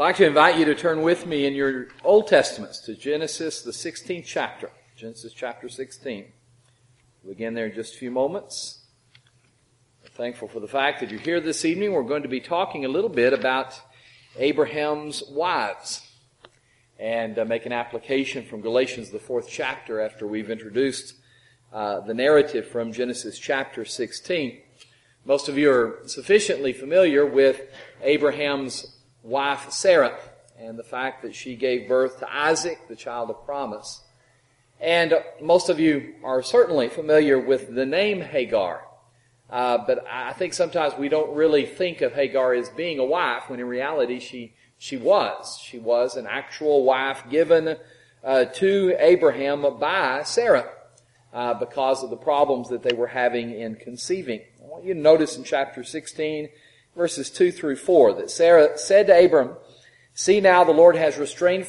I'd like to invite you to turn with me in your Old Testaments to Genesis, the 16th chapter. Genesis chapter 16. We'll begin there in just a few moments. I'm thankful for the fact that you're here this evening. We're going to be talking a little bit about Abraham's wives and make an application from Galatians, the 4th chapter, after we've introduced the narrative from Genesis chapter 16. Most of you are sufficiently familiar with Abraham's wife Sarah and the fact that she gave birth to Isaac, the child of promise. And most of you are certainly familiar with the name Hagar. But I think sometimes we don't really think of Hagar as being a wife, when in reality she was. She was an actual wife given to Abraham by Sarah because of the problems that they were having in conceiving. I want you to notice in chapter 16, verses 2 through 4, that Sarah said to Abram, "See now, the Lord has restrained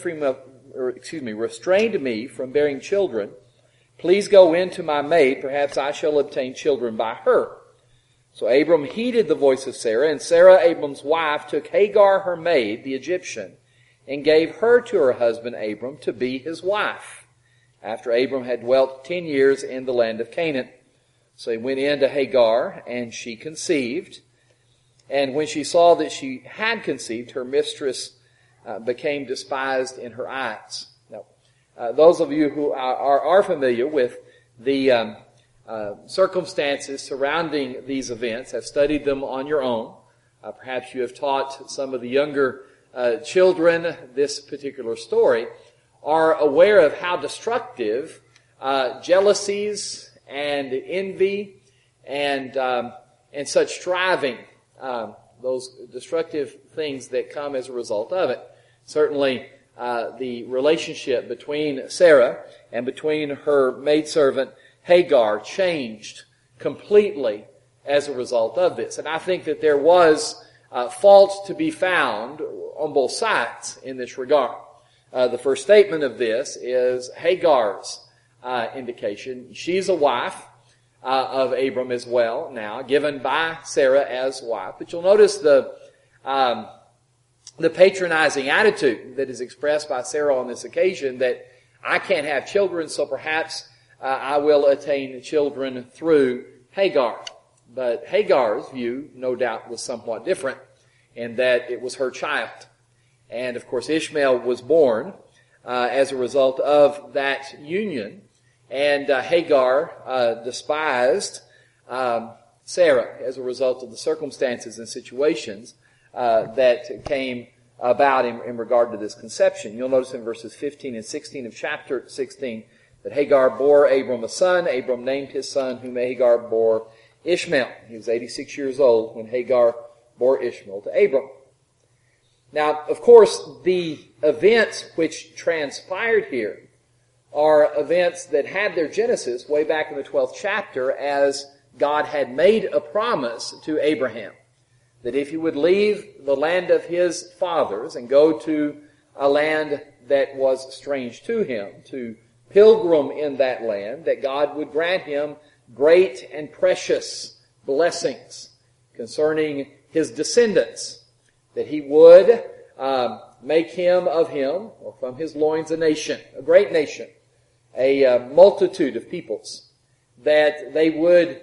me from bearing children. Please go in to my maid, perhaps I shall obtain children by her." So Abram heeded the voice of Sarah, and Sarah, Abram's wife, took Hagar, her maid, the Egyptian, and gave her to her husband Abram to be his wife, after Abram had dwelt 10 years in the land of Canaan. So he went in to Hagar, and she conceived. And when she saw that she had conceived, her mistress became despised in her eyes. Now, those of you who are familiar with the circumstances surrounding these events, have studied them on your own. Perhaps you have taught some of the younger children this particular story, are aware of how destructive jealousies and envy and such striving, those destructive things that come as a result of it. Certainly, the relationship between Sarah and between her maidservant Hagar changed completely as a result of this. And I think that there was fault to be found on both sides in this regard. The first statement of this is Hagar's indication. She's a wife of Abram as well now, given by Sarah as wife. But you'll notice the patronizing attitude that is expressed by Sarah on this occasion, that I can't have children, so perhaps I will attain children through Hagar. But Hagar's view, no doubt, was somewhat different in that it was her child. And of course Ishmael was born as a result of that union. And Hagar despised Sarah as a result of the circumstances and situations that came about in regard to this conception. You'll notice in verses 15 and 16 of chapter 16 that Hagar bore Abram a son. Abram named his son, whom Hagar bore Ishmael. He was 86 years old when Hagar bore Ishmael to Abram. Now, of course, the events which transpired here are events that had their genesis way back in the 12th chapter, as God had made a promise to Abraham that if he would leave the land of his fathers and go to a land that was strange to him, to pilgrim in that land, that God would grant him great and precious blessings concerning his descendants, that he would make him of him, or from his loins, a nation, a great nation, a multitude of peoples, that they would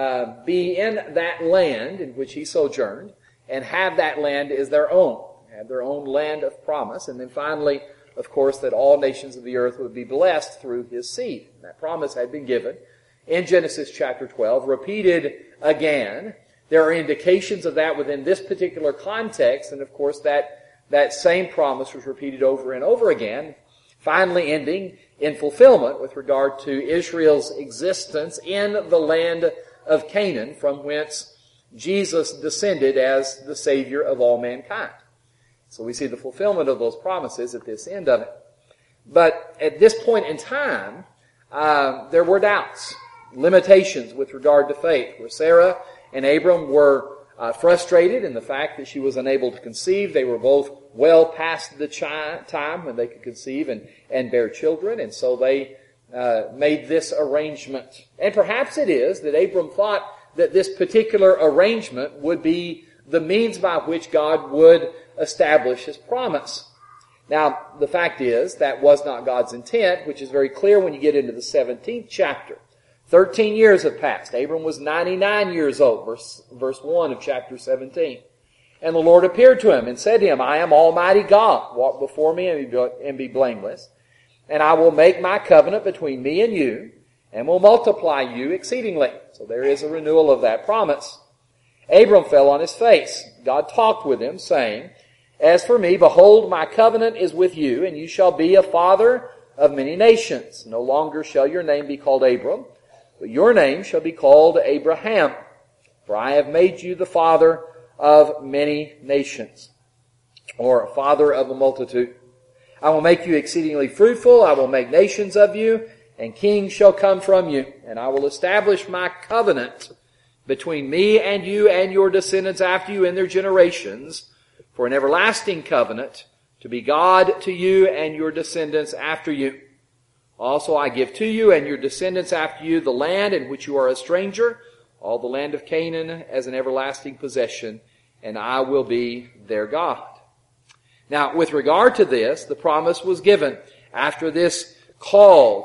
be in that land in which he sojourned and have that land as their own, have their own land of promise. And then finally, of course, that all nations of the earth would be blessed through his seed. And that promise had been given in Genesis chapter 12, repeated again. There are indications of that within this particular context, and of course that same promise was repeated over and over again, finally ending in fulfillment with regard to Israel's existence in the land of Canaan, from whence Jesus descended as the Savior of all mankind. So we see the fulfillment of those promises at this end of it. But at this point in time, there were doubts, limitations with regard to faith, where Sarah and Abram were frustrated in the fact that she was unable to conceive. They were both well past the time when they could conceive and bear children, and so they made this arrangement. And perhaps it is that Abram thought that this particular arrangement would be the means by which God would establish His promise. Now, the fact is, that was not God's intent, which is very clear when you get into the 17th chapter. 13 years have passed. Abram was 99 years old, verse 1 of chapter 17. And the Lord appeared to him and said to him, I am Almighty God. Walk before me and be blameless. And I will make my covenant between me and you, and will multiply you exceedingly. So there is a renewal of that promise. Abram fell on his face. God talked with him, saying, As for me, behold, my covenant is with you, and you shall be a father of many nations. No longer shall your name be called Abram, but your name shall be called Abraham. For I have made you the father of many nations, or father of a multitude. I will make you exceedingly fruitful. I will make nations of you, and kings shall come from you. And I will establish my covenant between me and you and your descendants after you in their generations, for an everlasting covenant, to be God to you and your descendants after you. Also I give to you and your descendants after you the land in which you are a stranger, all the land of Canaan as an everlasting possession, and I will be their God. Now, with regard to this, the promise was given after this call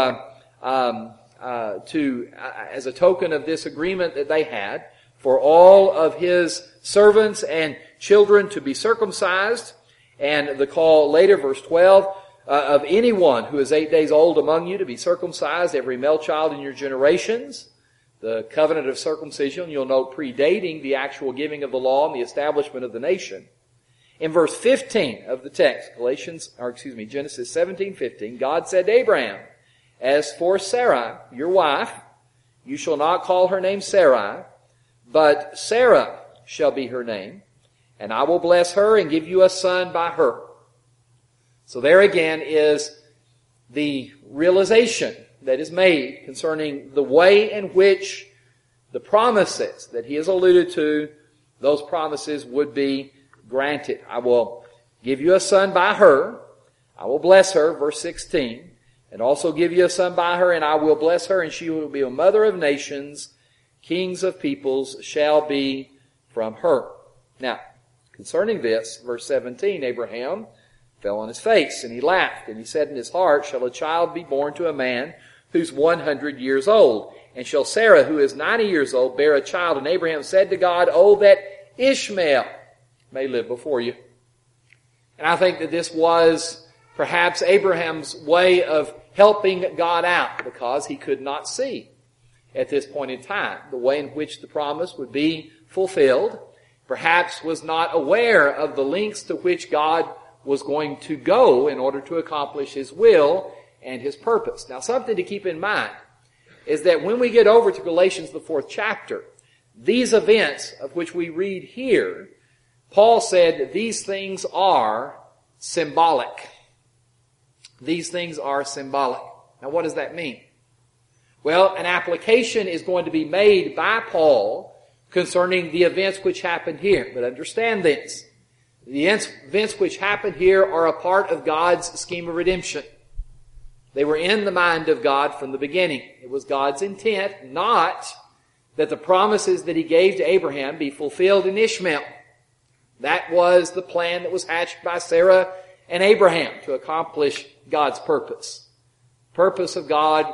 as a token of this agreement that they had for all of his servants and children to be circumcised, and the call later, verse 12, of anyone who is 8 days old among you to be circumcised, every male child in your generations. The covenant of circumcision, you'll note, predating the actual giving of the law and the establishment of the nation. In verse 15 of the text, Genesis 17:15, God said to Abraham, As for Sarai, your wife, you shall not call her name Sarai, but Sarah shall be her name, and I will bless her and give you a son by her. So there again is the realization that is made concerning the way in which the promises that he has alluded to, those promises would be granted. I will give you a son by her. I will bless her, verse 16, and also give you a son by her, and I will bless her, and she will be a mother of nations. Kings of peoples shall be from her. Now, concerning this, verse 17, Abraham fell on his face, and he laughed, and he said in his heart, Shall a child be born to a man who's 100 years old? And shall Sarah, who is 90 years old, bear a child? And Abraham said to God, Oh, that Ishmael may live before you. And I think that this was perhaps Abraham's way of helping God out, because he could not see at this point in time the way in which the promise would be fulfilled. Perhaps was not aware of the lengths to which God was going to go in order to accomplish his will and his purpose. Now, something to keep in mind is that when we get over to Galatians, the 4th chapter, these events of which we read here, Paul said that these things are symbolic. These things are symbolic. Now, what does that mean? Well, an application is going to be made by Paul concerning the events which happened here. But understand this. The events which happened here are a part of God's scheme of redemption. They were in the mind of God from the beginning. It was God's intent not that the promises that he gave to Abraham be fulfilled in Ishmael. That was the plan that was hatched by Sarah and Abraham to accomplish God's purpose. The purpose of God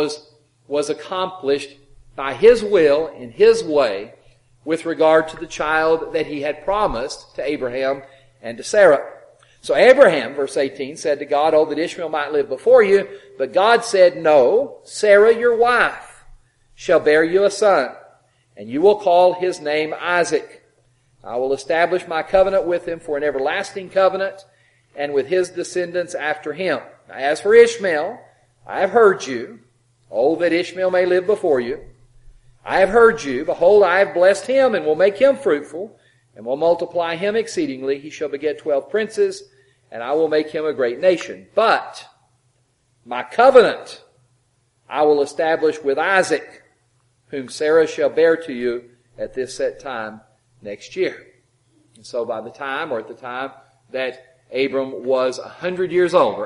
was accomplished by his will in his way with regard to the child that he had promised to Abraham and to Sarah. So Abraham, verse 18, said to God, Oh, that Ishmael might live before you. But God said, No, Sarah, your wife, shall bear you a son, and you will call his name Isaac. I will establish my covenant with him for an everlasting covenant, and with his descendants after him. Now, as for Ishmael, I have heard you. Oh, that Ishmael may live before you. I have heard you. Behold, I have blessed him, and will make him fruitful, and will multiply him exceedingly. He shall beget 12 princes, and I will make him a great nation. But my covenant I will establish with Isaac, whom Sarah shall bear to you at this set time next year. And so by the time, or at the time that Abraham was 100 years old,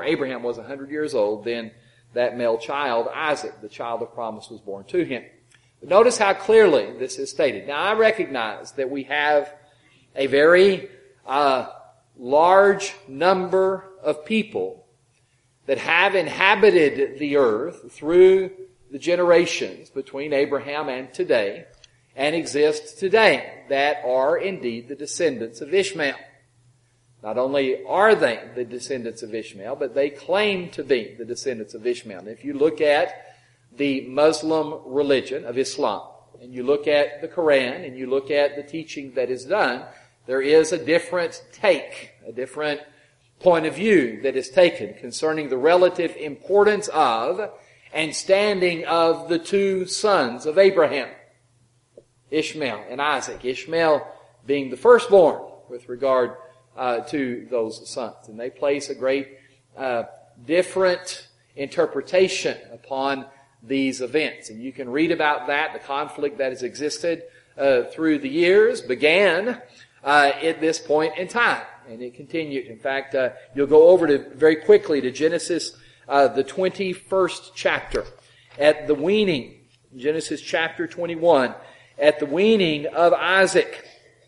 then that male child, Isaac, the child of promise, was born to him. But notice how clearly this is stated. Now, I recognize that we have a very large number of people that have inhabited the earth through the generations between Abraham and today, and exist today, that are indeed the descendants of Ishmael. Not only are they the descendants of Ishmael, but they claim to be the descendants of Ishmael. And if you look at the Muslim religion of Islam, and you look at the Quran, and you look at the teaching that is done, there is a different take, a different point of view that is taken concerning the relative importance of and standing of the two sons of Abraham, Ishmael and Isaac. Ishmael being the firstborn with regard to those sons. And they place a great different interpretation upon these events. And you can read about that. The conflict that has existed through the years began at this point in time. And it continued. In fact, you'll go over to very quickly to Genesis, the 21st chapter. At the weaning, Genesis chapter 21, at the weaning of Isaac,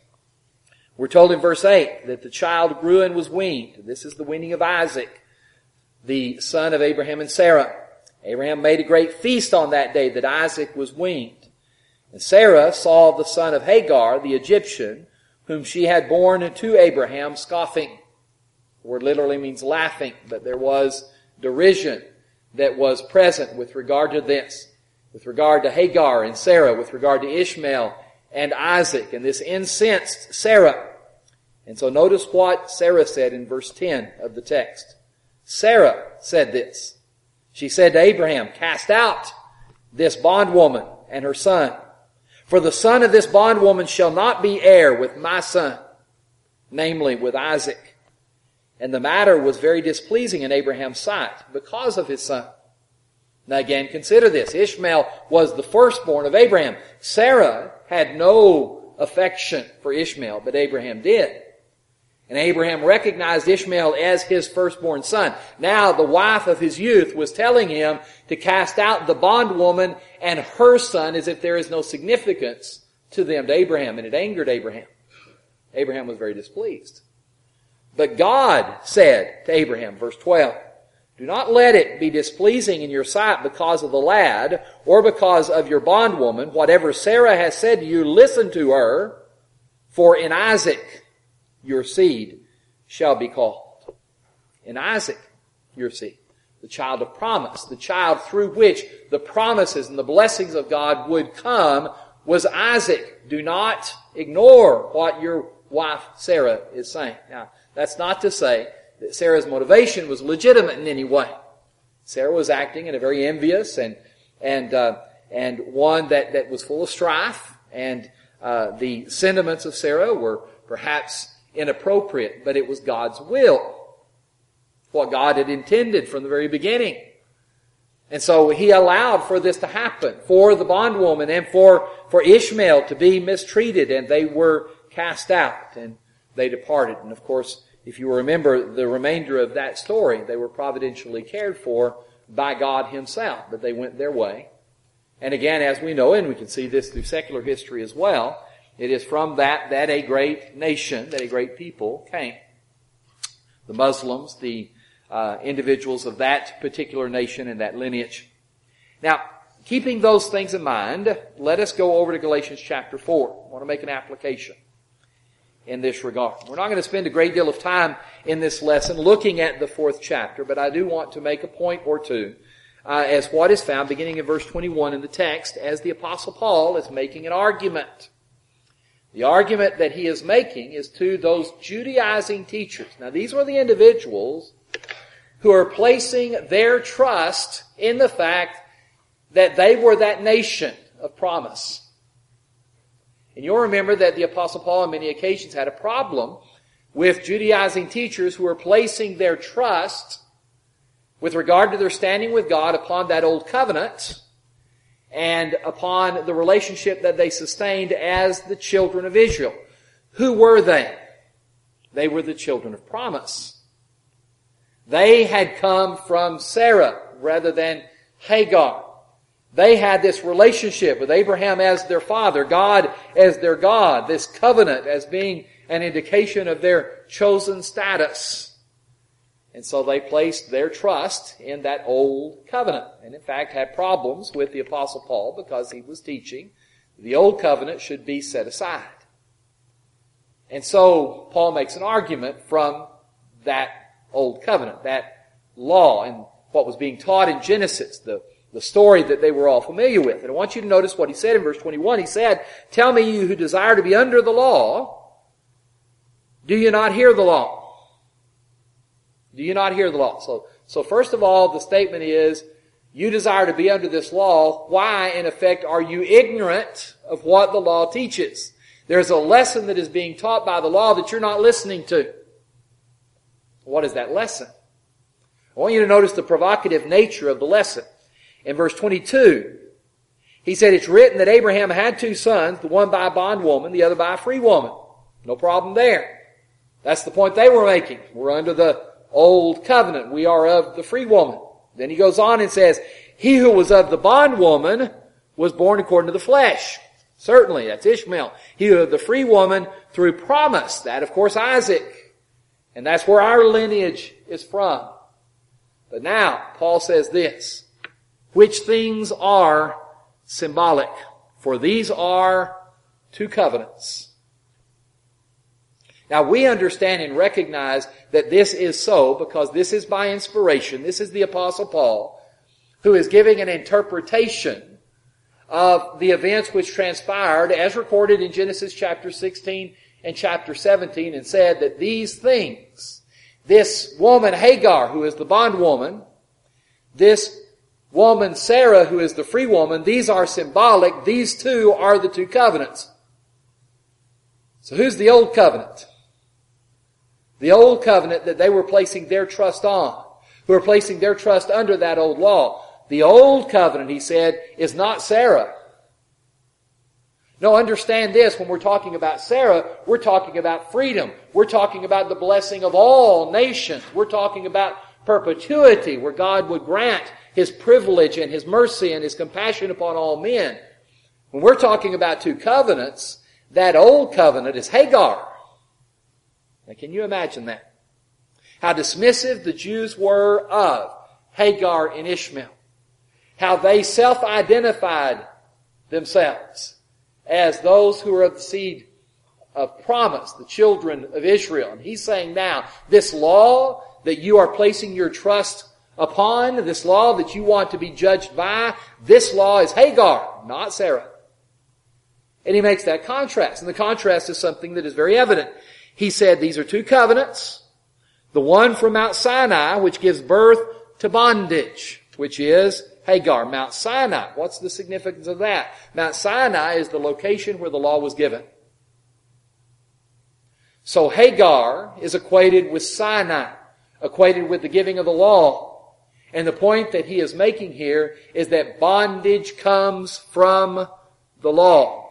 we're told in verse 8 that the child grew and was weaned. This is the weaning of Isaac, the son of Abraham and Sarah. Abraham made a great feast on that day that Isaac was weaned. And Sarah saw the son of Hagar, the Egyptian, whom she had borne to Abraham, scoffing. The word literally means laughing, but there was derision that was present with regard to this, with regard to Hagar and Sarah, with regard to Ishmael and Isaac, and this incensed Sarah. And so notice what Sarah said in verse 10 of the text. Sarah said this. She said to Abraham, "Cast out this bondwoman and her son, for the son of this bondwoman shall not be heir with my son," namely with Isaac. And the matter was very displeasing in Abraham's sight because of his son. Now again, consider this. Ishmael was the firstborn of Abraham. Sarah had no affection for Ishmael, but Abraham did. And Abraham recognized Ishmael as his firstborn son. Now the wife of his youth was telling him to cast out the bondwoman and her son as if there is no significance to them, to Abraham. And it angered Abraham. Abraham was very displeased. But God said to Abraham, verse 12, "Do not let it be displeasing in your sight because of the lad or because of your bondwoman. Whatever Sarah has said to you, listen to her, for in Isaac your seed shall be called." In Isaac, your seed. The child of promise, the child through which the promises and the blessings of God would come, was Isaac. Do not ignore what your wife Sarah is saying. Now, that's not to say that Sarah's motivation was legitimate in any way. Sarah was acting in a very envious and one that was full of strife, and the sentiments of Sarah were perhaps inappropriate, but it was God's will, what God had intended from the very beginning. And so He allowed for this to happen, for the bondwoman and for Ishmael to be mistreated, and they were cast out and they departed. And of course, if you remember the remainder of that story, they were providentially cared for by God Himself, but they went their way. And again, as we know, and we can see this through secular history as well, it is from that a great nation, that a great people came. The Muslims, the individuals of that particular nation and that lineage. Now, keeping those things in mind, let us go over to Galatians chapter 4. I want to make an application in this regard. We're not going to spend a great deal of time in this lesson looking at the 4th chapter, but I do want to make a point or two as what is found beginning in verse 21 in the text, as the Apostle Paul is making an argument. The argument that he is making is to those Judaizing teachers. Now, these were the individuals who are placing their trust in the fact that they were that nation of promise. And you'll remember that the Apostle Paul on many occasions had a problem with Judaizing teachers who were placing their trust with regard to their standing with God upon that old covenant and upon the relationship that they sustained as the children of Israel. Who were they? They were the children of promise. They had come from Sarah rather than Hagar. They had this relationship with Abraham as their father, God as their God, this covenant as being an indication of their chosen status. And so they placed their trust in that old covenant. And in fact had problems with the Apostle Paul because he was teaching the old covenant should be set aside. And so Paul makes an argument from that old covenant, that law, and what was being taught in Genesis, the story that they were all familiar with. And I want you to notice what he said in verse 21. He said, "Tell me, you who desire to be under the law, do you not hear the law?" Do you not hear the law? So first of all, the statement is, you desire to be under this law. Why, in effect, are you ignorant of what the law teaches? There's a lesson that is being taught by the law that you're not listening to. What is that lesson? I want you to notice the provocative nature of the lesson. In verse 22, he said, "It's written that Abraham had 2 sons, the one by a bondwoman, the other by a free woman." No problem there. That's the point they were making. We're under the old covenant. We are of the free woman. Then he goes on and says, "He who was of the bondwoman was born according to the flesh." Certainly, that's Ishmael. He who of the free woman through promise. That, of course, Isaac. And that's where our lineage is from. But now, Paul says this, "Which things are symbolic, for these are 2 covenants." Now we understand and recognize that this is so because this is by inspiration. This is the Apostle Paul who is giving an interpretation of the events which transpired as recorded in Genesis chapter 16 and chapter 17 and said that these things, this woman Hagar who is the bondwoman, this woman Sarah who is the free woman, these are symbolic. These 2 are the 2 covenants. So who's the old covenant? The old covenant that they were placing their trust on, who were placing their trust under that old law. The old covenant, he said, is not Sarah. No, understand this, when we're talking about Sarah, we're talking about freedom. We're talking about the blessing of all nations. We're talking about perpetuity, where God would grant His privilege and His mercy and His compassion upon all men. When we're talking about 2 covenants, that old covenant is Hagar. Now, can you imagine that? How dismissive the Jews were of Hagar and Ishmael. How they self-identified themselves as those who are of the seed of promise, the children of Israel. And he's saying now, this law that you are placing your trust upon, this law that you want to be judged by, this law is Hagar, not Sarah. And he makes that contrast. And the contrast is something that is very evident. He said these are 2 covenants. The one from Mount Sinai, which gives birth to bondage, which is Hagar. Mount Sinai, what's the significance of that? Mount Sinai is the location where the law was given. So Hagar is equated with Sinai, equated with the giving of the law. And the point that he is making here is that bondage comes from the law.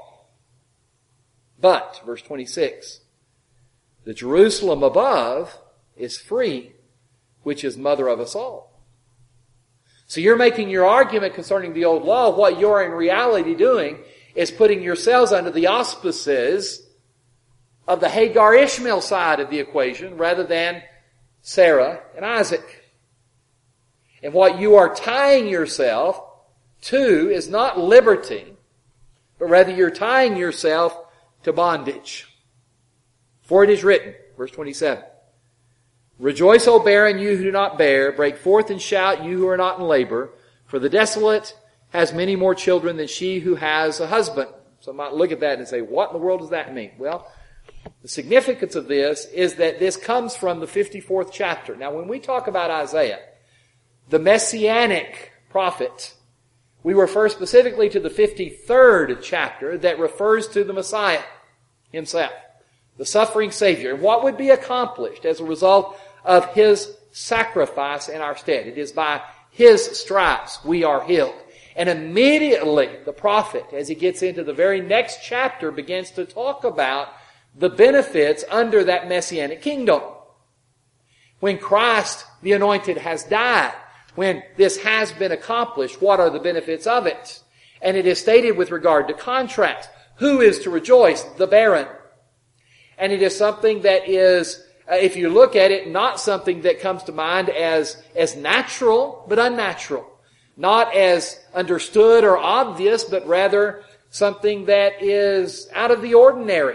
But, verse 26, the Jerusalem above is free, which is mother of us all. So you're making your argument concerning the old law. What you're in reality doing is putting yourselves under the auspices of the Hagar-Ishmael side of the equation rather than Sarah and Isaac. And what you are tying yourself to is not liberty, but rather you're tying yourself to bondage. For it is written, verse 27, "Rejoice, O barren, you who do not bear. Break forth and shout, you who are not in labor. For the desolate has many more children than she who has a husband." So I might look at that and say, what in the world does that mean? Well, the significance of this is that this comes from the 54th chapter. Now, when we talk about Isaiah, the messianic prophet, we refer specifically to the 53rd chapter that refers to the Messiah himself, the suffering Savior, and what would be accomplished as a result of His sacrifice in our stead. It is by His stripes we are healed. And immediately the prophet, as he gets into the very next chapter, begins to talk about the benefits under that messianic kingdom. When Christ, the Anointed, has died, when this has been accomplished, what are the benefits of it? And it is stated with regard to contrast. Who is to rejoice? The barren. And it is something that is, if you look at it, not something that comes to mind as natural, but unnatural. Not as understood or obvious, but rather something that is out of the ordinary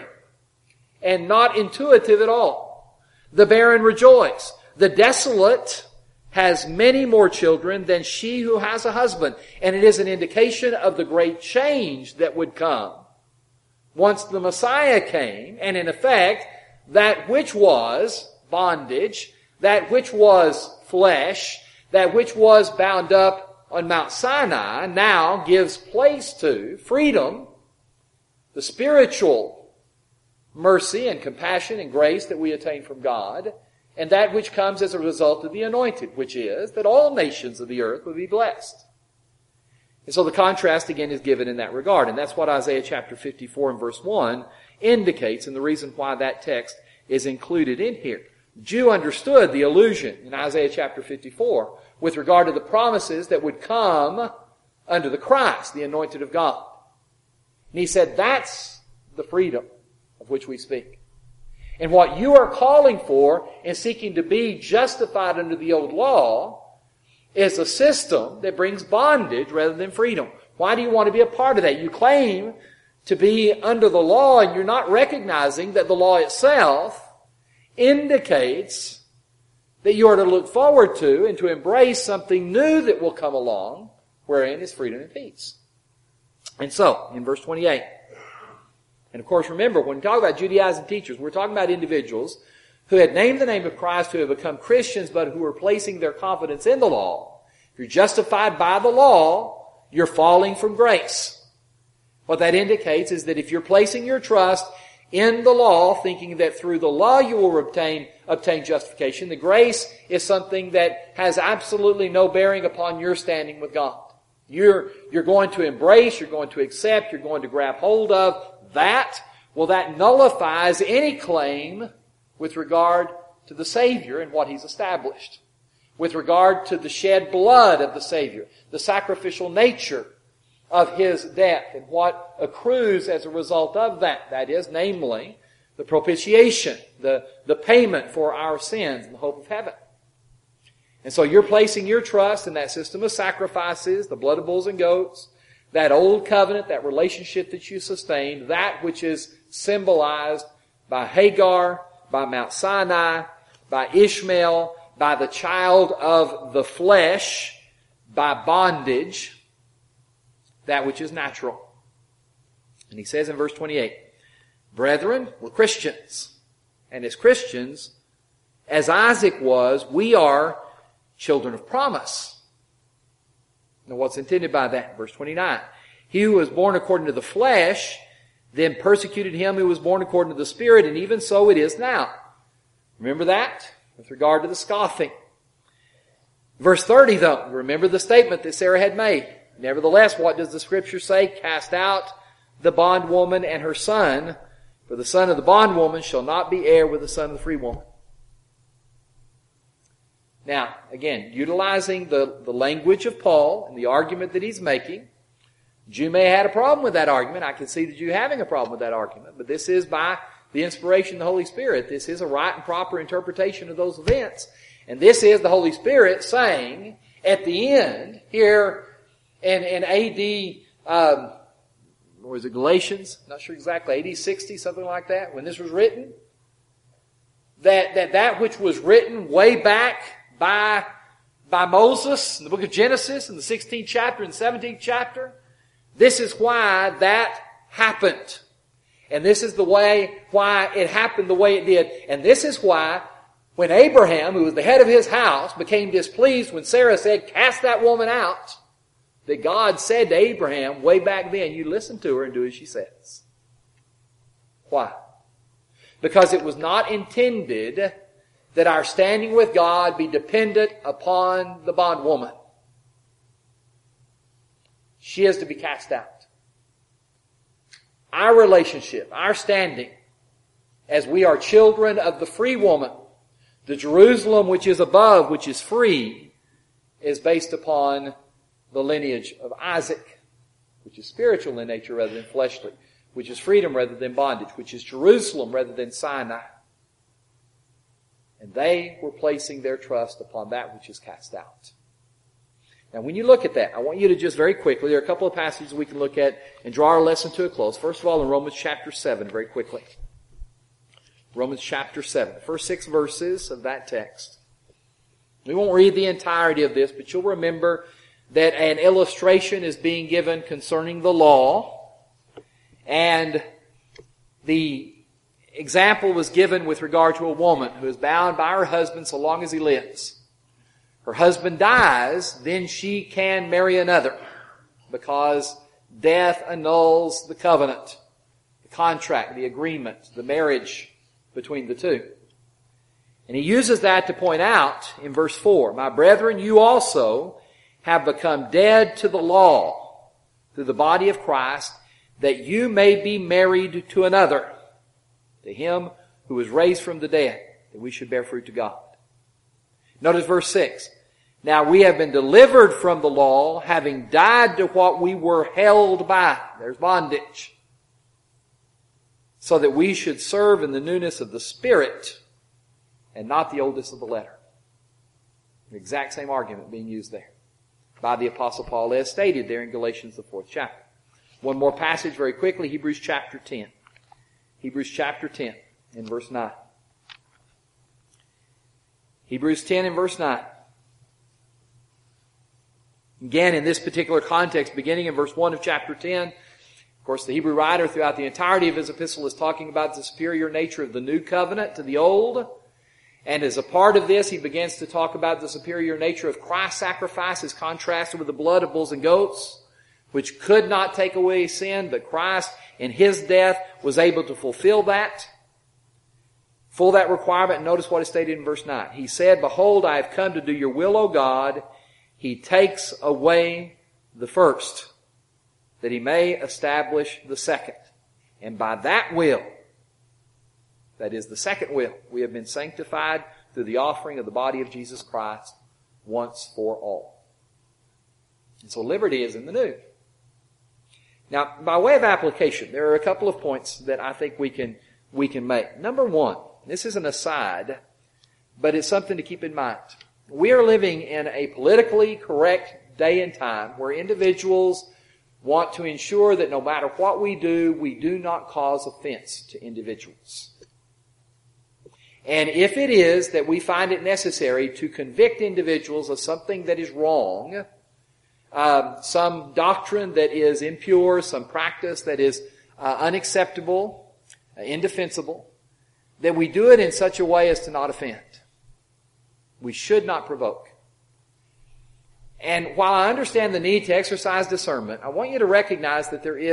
and not intuitive at all. The barren rejoice. The desolate has many more children than she who has a husband. And it is an indication of the great change that would come once the Messiah came. And in effect, that which was bondage, that which was flesh, that which was bound up on Mount Sinai now gives place to freedom, the spiritual mercy and compassion and grace that we attain from God, and that which comes as a result of the anointed, which is that all nations of the earth will be blessed. And so the contrast again is given in that regard, and that's what Isaiah chapter 54 and verse 1 indicates, and the reason why that text is included in here. The Jew understood the allusion in Isaiah chapter 54 with regard to the promises that would come under the Christ, the anointed of God. And he said, that's the freedom of which we speak. And what you are calling for in seeking to be justified under the old law is a system that brings bondage rather than freedom. Why do you want to be a part of that? You claim to be under the law, and you're not recognizing that the law itself indicates that you are to look forward to and to embrace something new that will come along, wherein is freedom and peace. And so, in verse 28, and of course remember, when we talk about Judaizing teachers, we're talking about individuals who had named the name of Christ, who have become Christians, but who are placing their confidence in the law. If you're justified by the law, you're falling from grace. What that indicates is that if you're placing your trust in the law, thinking that through the law you will obtain justification, the grace is something that has absolutely no bearing upon your standing with God. You're going to embrace, you're going to accept, you're going to grab hold of that. Well, that nullifies any claim with regard to the Savior and what He's established. With regard to the shed blood of the Savior, the sacrificial nature of His death and what accrues as a result of that. That is, namely, the propitiation, the payment for our sins and the hope of heaven. And so you're placing your trust in that system of sacrifices, the blood of bulls and goats, that old covenant, that relationship that you sustained, that which is symbolized by Hagar, by Mount Sinai, by Ishmael, by the child of the flesh, by bondage, that which is natural. And he says in verse 28, brethren, we're Christians. And as Christians, as Isaac was, we are children of promise. Now what's intended by that? Verse 29. He who was born according to the flesh, then persecuted him who was born according to the Spirit, and even so it is now. Remember that? With regard to the scoffing. Verse 30 though, remember the statement that Sarah had made. Nevertheless, what does the Scripture say? Cast out the bondwoman and her son, for the son of the bondwoman shall not be heir with the son of the free woman. Now, again, utilizing the language of Paul and the argument that he's making, the Jew may have had a problem with that argument. I can see the Jew having a problem with that argument. But this is by the inspiration of the Holy Spirit. This is a right and proper interpretation of those events. And this is the Holy Spirit saying, at the end, here in AD, or was it Galatians? Not sure exactly, AD 60, something like that, when this was written, that which was written way back by Moses in the book of Genesis, in the 16th chapter and 17th chapter, this is why that happened. And this is the way why it happened the way it did. And this is why when Abraham, who was the head of his house, became displeased when Sarah said, cast that woman out, that God said to Abraham way back then, you listen to her and do as she says. Why? Because it was not intended that our standing with God be dependent upon the bondwoman. She is to be cast out. Our relationship, our standing, as we are children of the free woman, the Jerusalem which is above, which is free, is based upon the lineage of Isaac, which is spiritual in nature rather than fleshly. which is freedom rather than bondage, which is Jerusalem rather than Sinai. And they were placing their trust upon that which is cast out. Now, when you look at that, I want you to just very quickly, there are a couple of passages we can look at and draw our lesson to a close. First of all, in Romans chapter 7, very quickly. Romans chapter 7, the first 6 verses of that text. We won't read the entirety of this, but you'll remember that an illustration is being given concerning the law. And the example was given with regard to a woman who is bound by her husband so long as he lives. Her husband dies, then she can marry another because death annuls the covenant, the contract, the agreement, the marriage between the two. And he uses that to point out in verse 4, "My brethren, you also have become dead to the law through the body of Christ, that you may be married to another, to him who was raised from the dead, that we should bear fruit to God." Notice verse 6. "Now we have been delivered from the law, having died to what we were held by." There's bondage. "So that we should serve in the newness of the Spirit, and not the oldness of the letter." The exact same argument being used there by the Apostle Paul as stated there in Galatians, the 4th chapter. One more passage very quickly, Hebrews chapter 10. Hebrews chapter 10 in verse 9. Hebrews 10 in verse 9. Again, in this particular context, beginning in verse 1 of chapter 10, of course, the Hebrew writer throughout the entirety of his epistle is talking about the superior nature of the new covenant to the old. And as a part of this, he begins to talk about the superior nature of Christ's sacrifice as contrasted with the blood of bulls and goats, which could not take away sin, but Christ in His death was able to fulfill that requirement. Notice what is stated in verse 9. He said, "Behold, I have come to do your will, O God. He takes away the first, that He may establish the second. And by that will," that is the second will, "we have been sanctified through the offering of the body of Jesus Christ once for all." And so liberty is in the new. Now, by way of application, there are a couple of points that I think we can make. Number one, this is an aside, but it's something to keep in mind. We are living in a politically correct day and time where individuals want to ensure that no matter what we do not cause offense to individuals. And if it is that we find it necessary to convict individuals of something that is wrong, some doctrine that is impure, some practice that is unacceptable, indefensible, that we do it in such a way as to not offend. We should not provoke. And while I understand the need to exercise discernment, I want you to recognize that there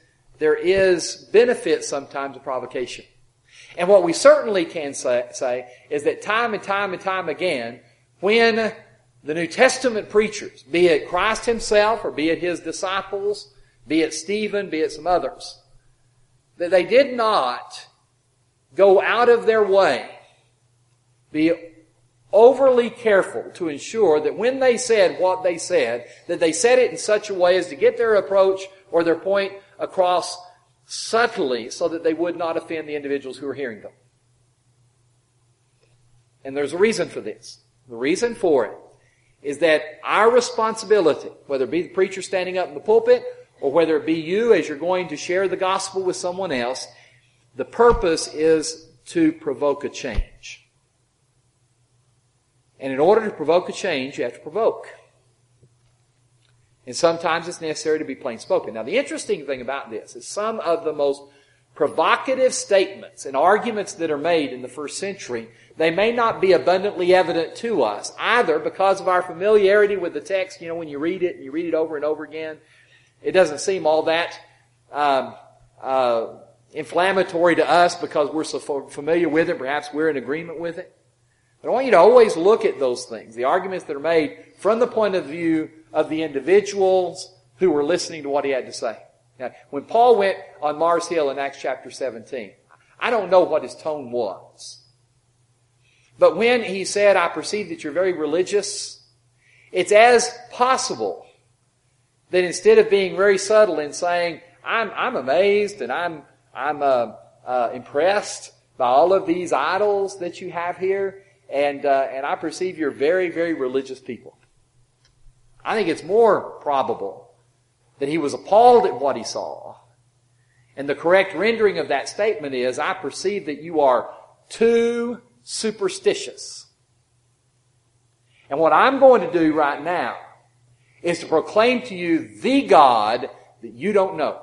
is benefit sometimes of provocation. And what we certainly can say is that time and time again, when the New Testament preachers, be it Christ Himself or be it His disciples, be it Stephen, be it some others, that they did not go out of their way, be overly careful to ensure that when they said what they said, that they said it in such a way as to get their approach or their point across subtly so that they would not offend the individuals who were hearing them. And there's a reason for this. The reason for it is that our responsibility, whether it be the preacher standing up in the pulpit or whether it be you as you're going to share the gospel with someone else, the purpose is to provoke a change. And in order to provoke a change, you have to provoke. And sometimes it's necessary to be plain spoken. Now, the interesting thing about this is some of the most provocative statements and arguments that are made in the first century, they may not be abundantly evident to us, either because of our familiarity with the text. You know, when you read it and you read it over and over again, it doesn't seem all that inflammatory to us because we're so familiar with it. Perhaps we're in agreement with it. But I want you to always look at those things, the arguments that are made from the point of view of the individuals who were listening to what he had to say. Now, when Paul went on Mars Hill in Acts chapter 17, I don't know what his tone was. But when he said, "I perceive that you're very religious," it's as possible that instead of being very subtle in saying, I'm amazed and I'm impressed by all of these idols that you have here, and I perceive you're very, very religious people. I think it's more probable that he was appalled at what he saw. And the correct rendering of that statement is, I perceive that you are too superstitious. And what I'm going to do right now is to proclaim to you the God that you don't know.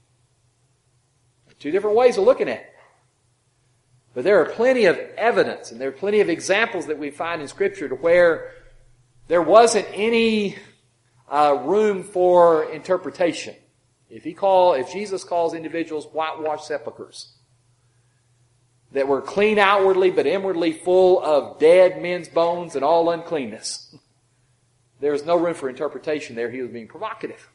Two different ways of looking at it. But there are plenty of evidence and there are plenty of examples that we find in Scripture to where there wasn't any room for interpretation. If Jesus calls individuals whitewashed sepulchres that were clean outwardly but inwardly full of dead men's bones and all uncleanness, there was no room for interpretation there. He was being provocative.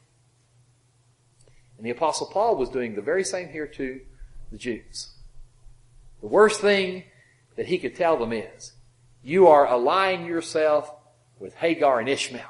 And the Apostle Paul was doing the very same here to the Jews. The worst thing that he could tell them is, you are allying yourself with Hagar and Ishmael.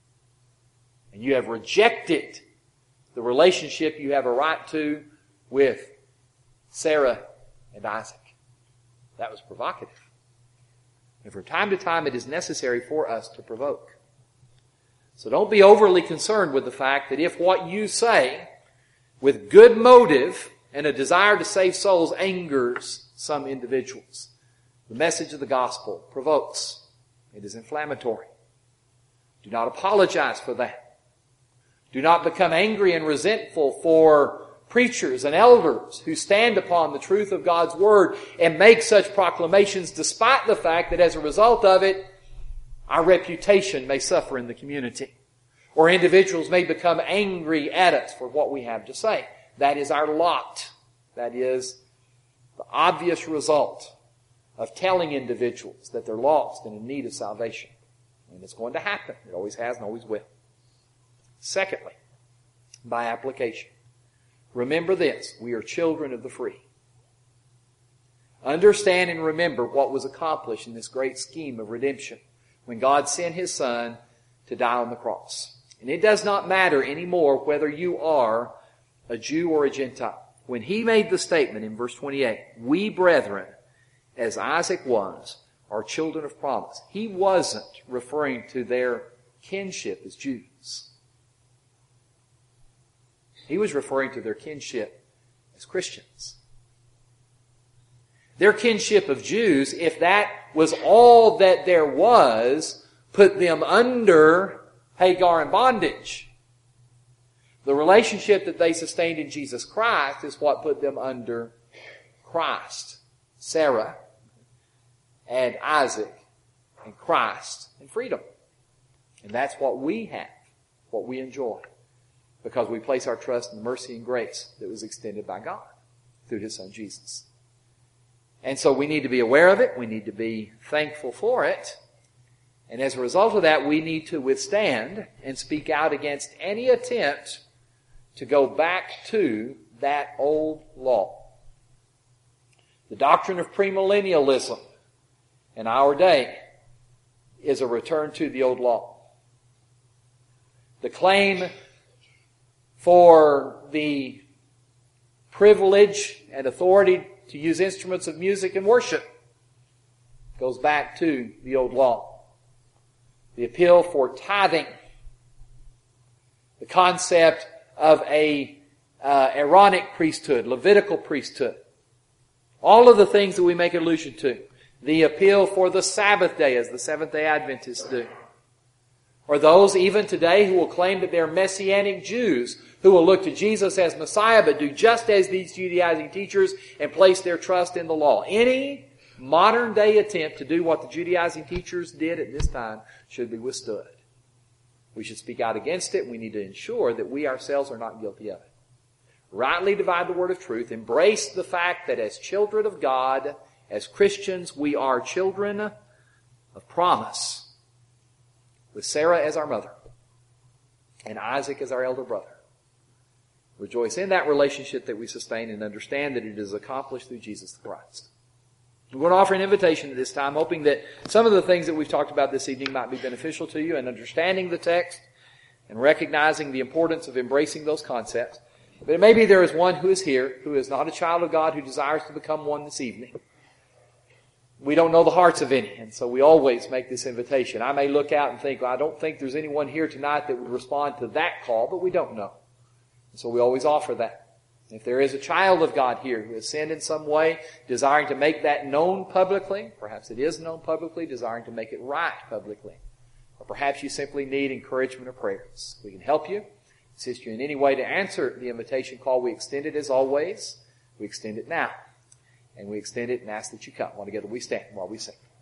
And you have rejected the relationship you have a right to with Sarah and Isaac. That was provocative. And from time to time it is necessary for us to provoke. So don't be overly concerned with the fact that if what you say with good motive and a desire to save souls angers some individuals, the message of the gospel provokes. It is inflammatory. Do not apologize for that. Do not become angry and resentful for preachers and elders who stand upon the truth of God's Word and make such proclamations despite the fact that as a result of it, our reputation may suffer in the community. Or individuals may become angry at us for what we have to say. That is our lot. That is the obvious result of telling individuals that they're lost and in need of salvation. And it's going to happen. It always has and always will. Secondly, by application, remember this: we are children of the free. Understand and remember what was accomplished in this great scheme of redemption when God sent His Son to die on the cross. And it does not matter anymore whether you are a Jew or a Gentile. When He made the statement in verse 28, we brethren, as Isaac was, are children of promise, He wasn't referring to their kinship as Jews. He was referring to their kinship as Christians. Their kinship of Jews, if that was all that there was, put them under Hagar and bondage. The relationship that they sustained in Jesus Christ is what put them under Christ, Sarah, and Isaac, and Christ, and freedom. And that's what we have, what we enjoy, because we place our trust in the mercy and grace that was extended by God through His Son Jesus. And so we need to be aware of it. We need to be thankful for it. And as a result of that, we need to withstand and speak out against any attempt to go back to that old law. The doctrine of premillennialism in our day is a return to the old law. The claim for the privilege and authority to use instruments of music and worship goes back to the old law. The appeal for tithing, the concept of a Aaronic priesthood, Levitical priesthood, all of the things that we make allusion to. The appeal for the Sabbath day, as the Seventh-day Adventists do. Or those even today who will claim that they're Messianic Jews, who will look to Jesus as Messiah, but do just as these Judaizing teachers and place their trust in the law. Any modern day attempt to do what the Judaizing teachers did at this time should be withstood. We should speak out against it. We need to ensure that we ourselves are not guilty of it. Rightly divide the word of truth. Embrace the fact that as children of God, as Christians, we are children of promise, with Sarah as our mother and Isaac as our elder brother. Rejoice in that relationship that we sustain and understand that it is accomplished through Jesus the Christ. We're going to offer an invitation at this time, hoping that some of the things that we've talked about this evening might be beneficial to you in understanding the text and recognizing the importance of embracing those concepts. But maybe there is one who is here, who is not a child of God, who desires to become one this evening. We don't know the hearts of any, and so we always make this invitation. I may look out and think, well, I don't think there's anyone here tonight that would respond to that call, but we don't know. And so we always offer that. If there is a child of God here who has sinned in some way, desiring to make that known publicly, perhaps it is known publicly, desiring to make it right publicly, or perhaps you simply need encouragement or prayers, we can help you, assist you in any way to answer the invitation call. We extend it as always. We extend it now. And we extend it and ask that you come. All together we stand while we sing.